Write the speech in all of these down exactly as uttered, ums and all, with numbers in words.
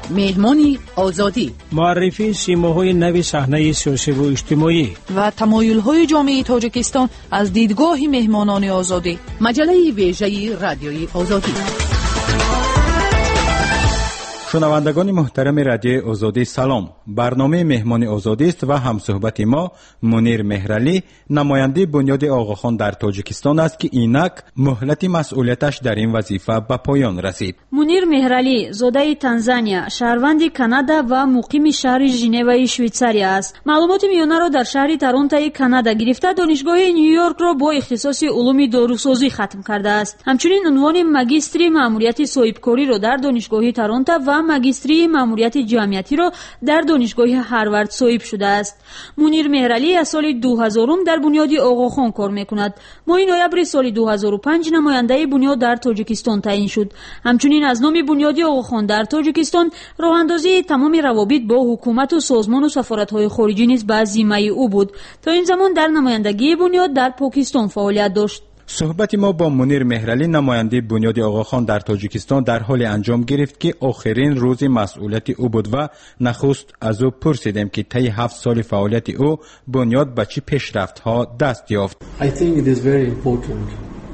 مهمانی آزادی، معرفی سیماهای نوی صحنه سیاسی و اجتماعی و تمایل‌های جامعه تاجیکستان از دیدگاه مهمانان آزادی. مجله ویژه رادیوی آزادی. شنوندگان محترم رادیو آزادی سلام. برنامه مهمان آزادی است و همصحبت ما منیر مهرعلی، نماینده بنیاد آقاخان در تاجیکستان است که اینک مهلت مسئولیتش در این وظیفه به پایان رسید. منیر مهرعلی زاده تانزانیا، شهروند کانادا و مقیم شهر ژنو شویتزاریا است. معلومات میانه را در شهر تورنتو کانادا گرفته دانشگاه نیویورک را با اختصاص علوم داروسازی ختم کرده است. همچنین عنوان ماجستری ماموریت صاحبکاری را در دانشگاه تورنتو و ماجستری ماموریت جمعیتی را در دانشگاه هاروارد صاحب شده است. منیر مهرعلی از سال دو هزار در بنیاد آقاخان کار میکند. ماه نوامبر سال دو هزار و پنج نماینده بنیاد در تاجیکستان تعیین شد. همچنین از نام بنیاد آقاخان در تاجیکستان راه اندازی تمام روابط با حکومت و سازمان و سفارت‌های خارجی نیز به ذمه او بود. تا این زمان در نمایندگی بنیاد در پاکستان فعالیت داشت. صحبت ما با منیر مهرعلی، نماینده بنیاد آقاخان در تاجیکستان، در حال انجام گرفت که آخرین روز مسئولیت او بود و نخست از او پرسیدیم که طی هفت سال فعالیت او بنیاد به چه پیشرفت‌ها دست یافت. I think it is very important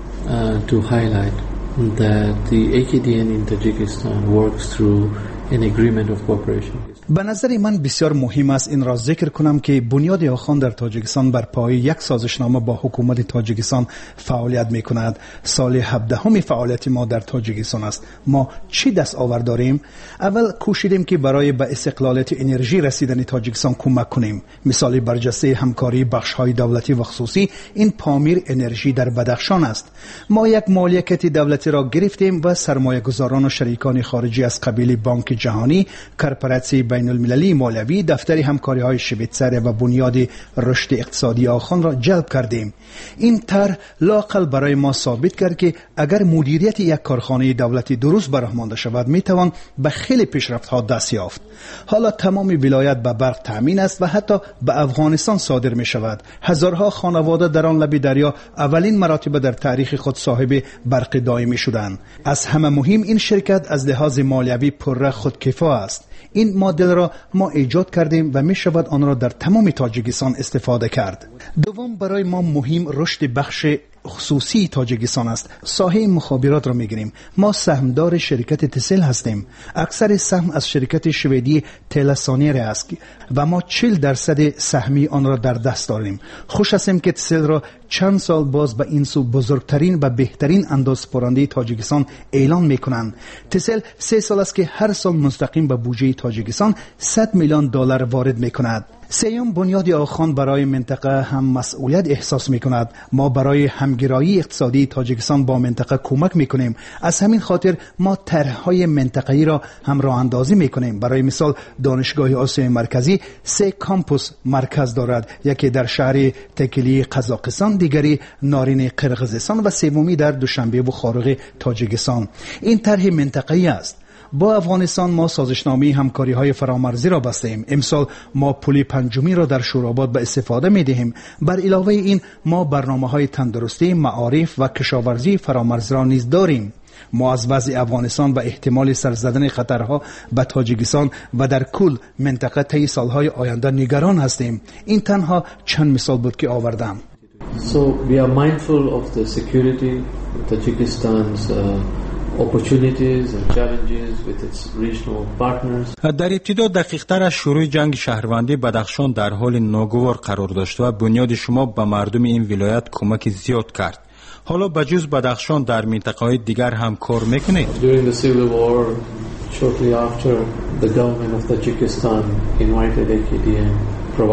uh, to highlight that the A K D N in Tajikistan works through an agreement of cooperation. به نظر من بسیار مهم است این را ذکر کنم که بنیاد آقاخان در تاجیکستان بر پایه یک سازشنامه با حکومت تاجیکستان فعالیت می کند. سال هفدهم فعالیت ما در تاجیکستان است. ما چی دست آورد داریم؟ اول کوشیدیم که برای به استقلالیت انرژی رسیدن تاجیکستان کمک کنیم. مثال برجسته همکاری بخش‌های دولتی و خصوصی این پامیر انرژی در بدخشان است. ما یک مالکیت دولتی را گرفتیم و سرمایه‌گذاران و شریکان خارجی از قبیل بانک جهانی، کورپوراسیون بین المللی مولوی، دفتر همکاری‌های شویتزار و بنیاد رشد اقتصادی آقاخان را جلب کردیم. این طرح لااقل برای ما ثابت کرد که اگر مدیریت یک کارخانه دولتی درست براه مانده شود میتوان به خیلی پیشرفت‌ها دست یافت. حالا تمام ولایت به برق تامین است و حتی به افغانستان صادر می شود. هزارها خانواده در آن لب دریا اولین مراتب در تاریخ خود صاحب برق دائمی شدند. از همه مهم این شرکت از لحاظ مالیوی پرره خودکفا است. این مدل را ما ایجاد کردیم و می شود آن را در تمام تاجیکستان استفاده کرد. دوم، برای ما مهم رشد بخش خصوصی تاجیکستان است. ساحه مخابرات را میگیریم. ما سهمدار شرکت تسل هستیم. اکثر سهم از شرکت شویدی تلسانیر است و ما چهل درصد سهمی آن را در دست داریم. خوش هستیم که تسل را چند سال باز به این سو بزرگترین و بهترین اندازه‌پرنده تاجیکستان اعلان میکنند. تسل سه سال است که هر سال مستقیم به بودجه تاجیکستان صد میلیون دلار وارد میکند. سیوم، بنیاد آقاخان برای منطقه هم مسئولیت احساس میکند. ما برای همگرایی اقتصادی تاجیکستان با منطقه کمک میکنیم. از همین خاطر ما طرح‌های منطقه‌ای را هم راه اندازی میکنیم. برای مثال دانشگاه آسیای مرکزی سه کامپوس مرکز دارد. یکی در شهر تکلی قزاقستان، دیگری نارین قرقیزستان و سومی در دوشنبه و خارق تاجیکستان. این طرح منطقه‌ای است. با افغانستان ما سازشنامه همکاری‌های فرامرزی را بستیم. امسال ما پل پنجمی را در شوراباد به استفاده می‌دهیم. بر علاوه این ما برنامه‌های تندرستی، معارف و کشاورزی فرامرزی را نیز داریم. ما از وضع افغانستان و احتمال سر زدن خطرها به تاجیکستان و در کل منطقه طی سالهای آینده نگران هستیم. این تنها چند مثال بود که آوردم. So we are mindful of the security of Tajikistan's uh, opportunities and challenges with its regional partners. در ابتدا دقیق‌تر از شروع جنگ شهروندی بدخشان در حال ناگوار قرار داشت و بنیاد شما به مردم این ولایت کمک زیاد کرد. حالا بجز بدخشان در منطقه‌های دیگر هم کار میکنید؟ During the civil war, shortly after, the government of Tajikistan invited A K D N.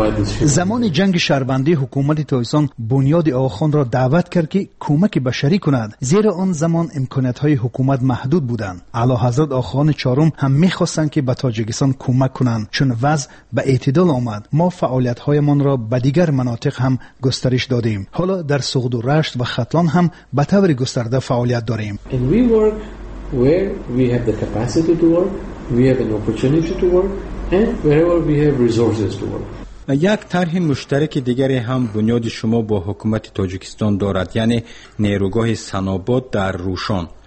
زمان جنگ شهروندی حکومت تاجیکستان بنیاد آقاخان را دعوت کرد که کمک بشری کند، زیرا آن زمان امکانات‌های حکومت محدود بودند. اعلیحضرت آقاخان چهارم هم می‌خواستند که به تاجیکستان کمک کنند. چون وضع به اعتدال آمد، ما فعالیت‌هایمان را به دیگر مناطق هم گسترش دادیم. حالا در سغد و رشت و ختلان هم به طور گسترده فعالیت داریم. And we work where we have the capacity to work, we have an opportunity to work, and wherever we have resources to work. یک طرح مشترک دیگری هم بنیاد شما با حکومت تاجیکستان دارد، یعنی نیروگاه سناباد در روشان.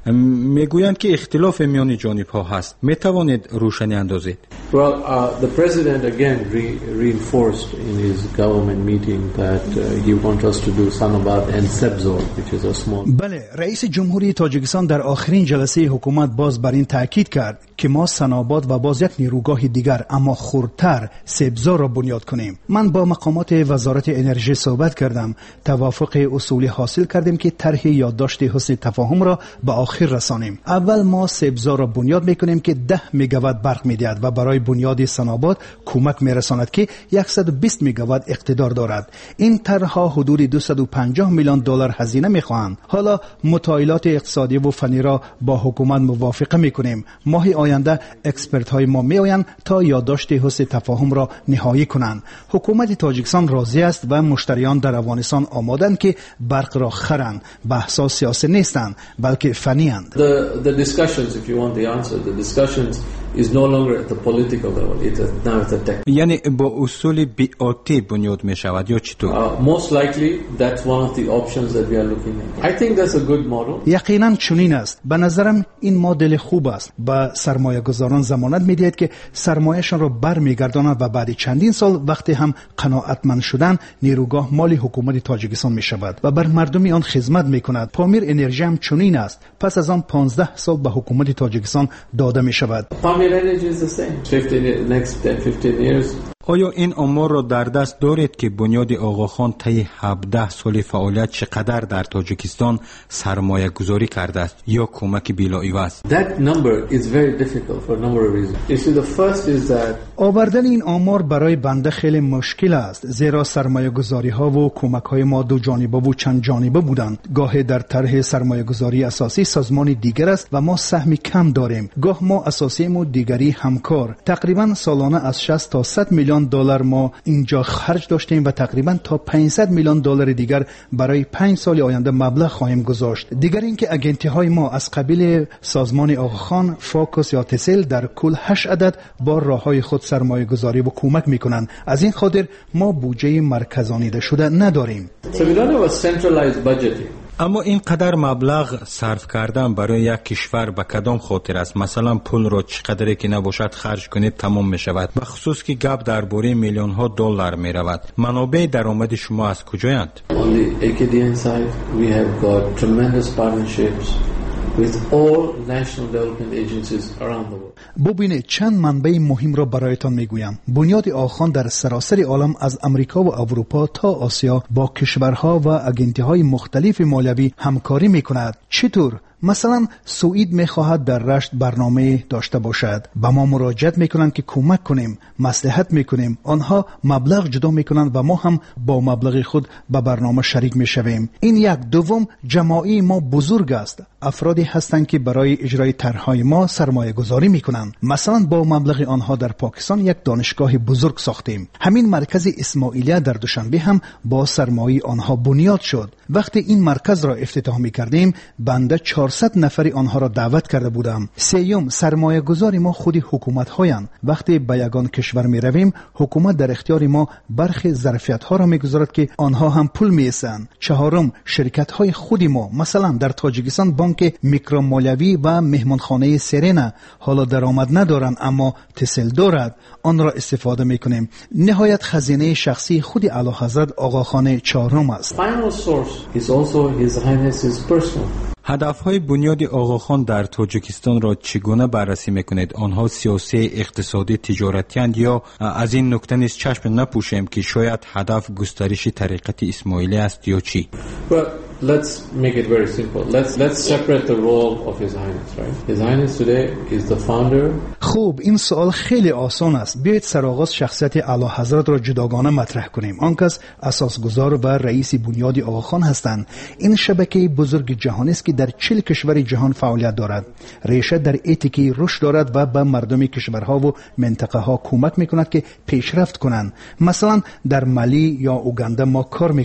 میگویند که اختلاف میان جانب‌ها هست. میتوانید روشنی اندازید؟ Well, uh, the president again re- reinforced in his government meeting that uh, he wants us to do Sanabad and Sebzor, which is a small. بله، رئیس جمهوری تاجیکستان در آخرین جلسه حکومت باز بر این تاکید کرد که ما سناباد و باز یک نیروگاه دیگر اما خردتر سبزار را بنیاد کنیم. من با مقامات وزارت انرژی صحبت کردم، توافق اصولی حاصل کردیم که طرح یادداشت حسن تفاهم را به آخر رسانیم. اول ما سبزار را بنیاد میکنیم که ده مگاوات برق میدهد و برای بنیاد سناباد کمک میرساند که صد و بیست مگاوات اقتدار دارد. این طرحها حدود دویست و پنجاه میلیون دلار هزینه میخواهند. حالا مطالعات اقتصادی و فنی را با حکومت موافقه میکنیم. ماه آینده اکسپرت های ما میآیند تا یادداشت حسن تفاهم را نهایی کنند. حکومت تاجیکستان راضی است و مشتریان در افغانستان آمادند که برق را خرند. بحث‌ها سیاسی نیستند بلکه فنی اند. The the discussions, if you want the answer, the discussions is no longer at the political level. It's at, now at the tech. یعنی با اصول بی آتی بنیاد می شود یا چطور؟ Uh, most likely that's one of the options that we are looking at. I think that's a good model. یقیناً چنین است. به نظرم این مدل خوب است. با سرمایه گذاران ضمانت می‌دهد که سرمایه‌شان را برمیگردانند و بعد چندین سال وقتی هم قناعتمند شدن نیروگاه مالی حکومت تاجیکستان می‌شود و بر مردم آن خدمت می‌کند. پامیر انرژی هم چنین است. پس از آن پانزده سال به حکومت تاجیکستان داده می‌شود. Pamir Energy is the same. fifteen next ten fifteen years. آیا این آمار را در دست دارید که بنیاد آقاخان طی هفده سال فعالیت چقدر در تاجیکستان سرمایه گذاری کرده است یا کمک بلاعوض؟ That number is very difficult for a number of reasons. You see, the first is that آوردن این آمار برای بنده خیلی مشکل است، زیرا سرمایه گذاری ها و کمک های ما دو جانبه و چند جانبه بودند. گاه در طرح سرمایه گذاری اساسی سازمان دیگر است و ما سهمی کم داریم، گاه ما اساسی و دیگری همکار. تقریبا سالانه از شصت تا صد میلیون دلار ما اینجا خرج داشتیم و تقریبا تا پانصد میلیون دلار دیگر برای پنج سال آینده مبلغ خواهیم گذاشت. دیگر اینکه اگنتی های ما از قبیل سازمان آقاخان، فوکس یا تسل در کل هشت عدد با راههای خود سرمایه گذاری و کمک میکنند. از این خاطر ما بودجه مرکزانیده شده نداریم. so we don't have a centralized budgeting. اما این قدر مبلغ صرف کردن برای یک کشور به کدام خاطر است؟ مثلا پول را چقدری که نباشد خرج کنید تمام می شود، به خصوص که گپ درباره میلیون ها دلار می رود. منابع درآمد شما از کجایند؟ On the A K D N side, we have got tremendous partnerships with all national development agencies around the world. ببینید چند منبع مهم را برایتان میگویم. بنیاد آقاخان در سراسر عالم از امریکا و اروپا تا آسیا با کشورها و اگنتی‌های مختلف مالیوی همکاری میکند. چطور؟ مثلا سوئید میخواهد در رشت برنامه داشته باشد، به ما مراجعت میکنند که کمک کنیم، مصلحت میکنیم، آنها مبلغ جدا میکنند و ما هم با مبلغ خود به برنامه شریک میشویم. این یک. دوم، جماعی ما بزرگ است، افرادی هستند که برای اجرای طرحهای ما سرمایه گذاری میکنند. مثلا با مبلغ آنها در پاکستان یک دانشگاه بزرگ ساختیم. همین مرکز اسماعیلیه در دوشنبه هم با سرمایه آنها بنیاد شد. وقتی این مرکز را افتتاح میکردیم بنده چهارصد نفری آنها را دعوت کرده بودم. سیوم، سرمایه گذاری ما خودی حکومت هایند. وقتی به یگان کشور می رویم حکومت در اختیار ما برخی ظرفیت ها را می گذارد که آنها هم پول می ایستند. چهارم، شرکت های خودی ما، مثلا در تاجیکستان بانک میکرومالیوی و مهمانخانه سرنا حالا درآمد ندارند اما تسل دارد، آن را استفاده می کنیم. نهایت خزینه شخصی خودی اعلیحضرت آقاخان چهارم است. Final source is also His Highness's personal. هدفهای بنیاد آقاخان در تاجیکستان را چگونه بررسی میکنید؟ آنها سیاسی، اقتصادی، تجارتی اند یا از این نکته نیز چشم نپوشیم که شاید هدف گسترش طریقت اسماعیلی است یا چی؟ Well, let's make it very simple. Let's let's separate the role of His Highness, right? His Highness today is the founder. خوب، این سوال خیلی آسان است. بیایید سرآغاز شخصیت اعلیحضرت را جداگانه مطرح کنیم. آن کس اساسگذار و رئیس بنیاد آقاخان هستند. این شبکه بزرگ جهانی است که در چهل کشور جهان فعالیت دارد. ریشه در اتیکی رشد دارد و به مردم کشورها و منطقه ها کمک میکند که پیشرفت کنند. مثلا در مالی یا اوگاندا ما کار میکنیم.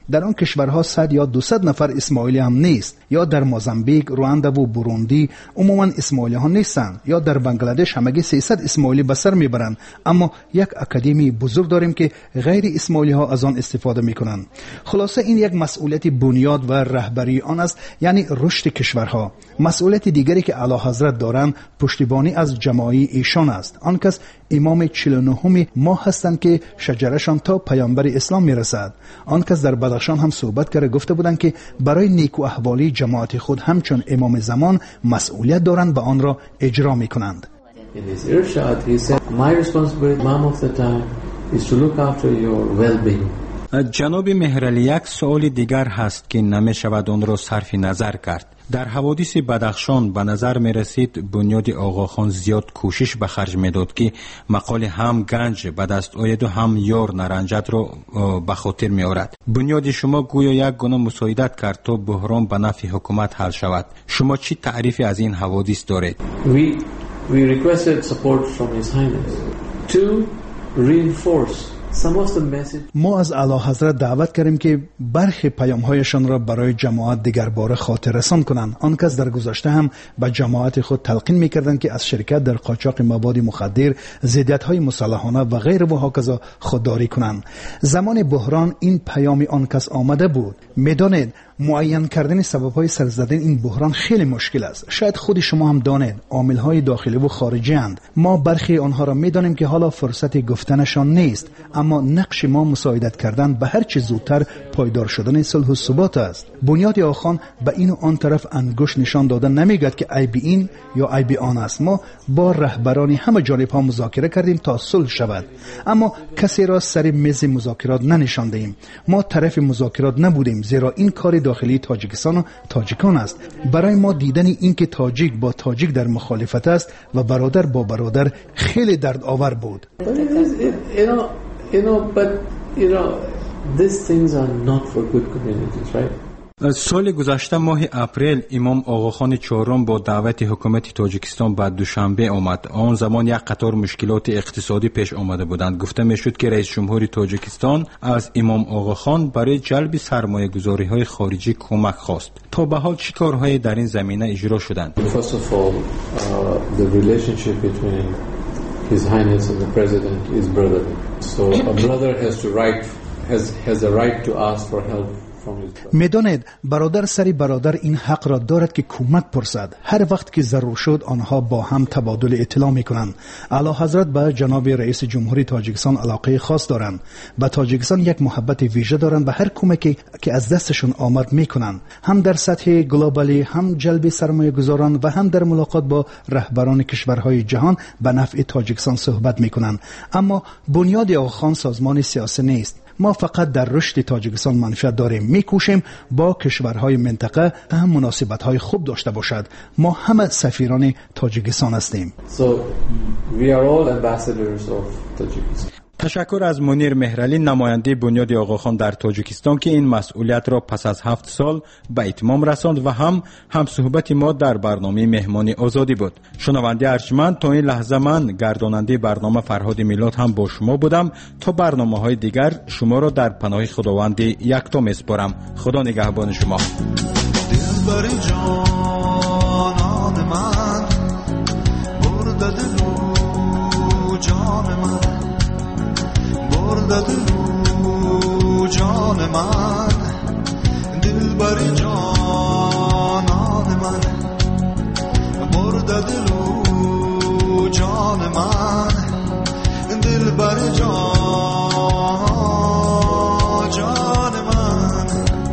در آن کشورها صد یا دویست نفر اسماعیلی هم نیست. یا در موزامبیک، رواندا و بوروندی عموما اسماعیلی ها نیستند. یا در بنگلادش همگی سیصد اسماعیلی به سر میبرند، اما یک اکادمی بزرگ داریم که غیر اسماعیلی ها از آن استفاده میکنند. خلاصه این یک مسئولیت بنیاد و رهبری آن است، یعنی رشد کشورها. مسئولیت دیگری که اعلیحضرت دارند پشتیبانی از جماعی ایشان است. آن کس امام چهل و نهم ما هستند که شجرهشان تا پیامبر اسلام میرسد. آن کس در بدخشان هم صحبت کرده گفته بودند که برای نیک و احوالی جماعت خود همچون امام زمان مسئولیت دارند و آن را اجرا میکنند. In his irshad, he said, my responsibility, mom of the time, is to look after your well-being. جناب مهرعلی، یک سوال دیگر هست که نمی شود آن را صرف نظر کرد. در حوادث بدخشان به نظر می رسید بنیاد آقاخان زیاد کوشش به خرج می داد که مقال هم گنج به دست آید و هم یار نرنجد را به خاطر می آورد. بنیاد شما گویا یک گونه مساعدت کرد تا بحران به نفع حکومت حل شود. شما چی تعریفی از این حوادث دارید؟ We, we requested support from His Highness to reinforce ما از اعلیحضرت دعوت کردیم که برخی پیام‌هایشان را برای جماعت دیگر باره خاطر رسان کنند. آن کس در گذشته هم به جماعت خود تلقین می‌کردند که از شرکت در قاچاق مواد مخدر، ضدیت‌های مسلحانه و غیر و هاکذا خودداری کنند. زمان بحران این پیام آن کس آمده بود. می‌دانید معین کردن سبب‌های سر زدن این بحران خیلی مشکل است. شاید خود شما هم دانید عامل‌های داخلی و خارجی اند. ما برخی آنها را می‌دانیم که حالا فرصت گفتنشان نیست، اما نقش ما مساعدت کردن به هر چه زودتر پایدار شدن صلح و ثبات است. بنیاد آخان به این و آن طرف انگشت نشان دادن نمیگوید که عیب این یا عیب آن است. ما با رهبرانی همه جانب‌ها مذاکره کردیم تا صلح شود، اما کسی را سر میز مذاکرات ننشاندیم. ما طرف مذاکرات نبودیم، زیرا این کار داخلی تاجیکستان و تاجیکان است. برای ما دیدن این که تاجیک با تاجیک در مخالفت است و برادر با برادر خیلی دردآور بود. You know, but you know, these things are not for good communities, right? سال گذشته ماه اپریل امام آقاخان چهارم با دعوت حکومت تاجیکستان به دوشنبه آمد. آن زمان یک قطار مشکلات اقتصادی پیش آمده بودند. گفته میشد که رئیس جمهور تاجیکستان از امام آقاخان برای جلب سرمایه گذاری های خارجی کمک خواست. تا به حال چه کارهایی در این زمینه اجرا شدند؟ First of all, uh, the relationship between His Highness and the President is brotherly. So a brother has to right has has a right to ask for help. میدانید برادر سری برادر این حق را دارد که کمک پرسد. هر وقت که ضرور شد آنها با هم تبادل اطلاع میکنند. اعلیحضرت به جناب رئیس جمهوری تاجیکستان علاقه خاص دارند. به تاجیکستان یک محبت ویژه دارند. به هر کمکی که از دستشون آمد میکنند، هم در سطح گلوبالی، هم جلب سرمایه گذاران و هم در ملاقات با رهبران کشورهای جهان به نفع تاجیکستان صحبت میکنند. اما بنیاد آقاخان سازمان سیاسی نیست. ما فقط در رشد تاجیکستان منفعت داریم. میکوشیم با کشورهای منطقه هم مناسبت‌های خوب داشته باشد. ما همه سفیران تاجیکستان هستیم. So we are all ambassadors of Tajikistan. تشکر از منیر مهرعلی، نماینده بنیاد آقاخان در تاجیکستان که این مسئولیت را پس از هفت سال به اتمام رساند و هم هم صحبت ما در برنامه مهمانی آزادی بود. شنونده ارجمند، تا این لحظه من گرداننده برنامه فرهاد میلاد هم با شما بودم. تا برنامه های دیگر شما را در پناه خداوند یکتا میسپارم. خدا نگهبان شما. دلبر جانان من، برده دلو جان من، برده دلو جان من، دلبر جانان من، برده دلو جان من، دلبر جان جان من.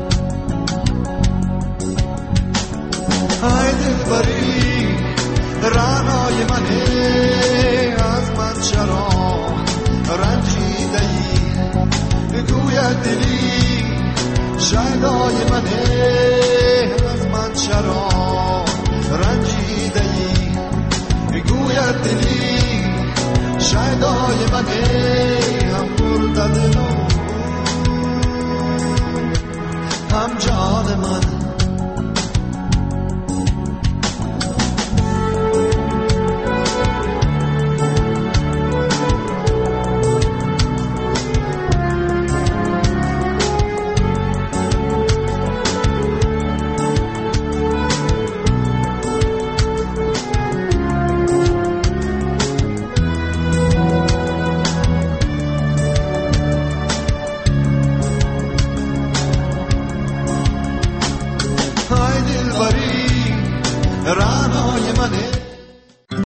ای دلبری رعنای منه، از من چرا رنجیده ای؟ گوید دلی شیدای منه، از من چرا رنجیده ای؟ گوید دلی شیدای منه، هم برده دلو هم جان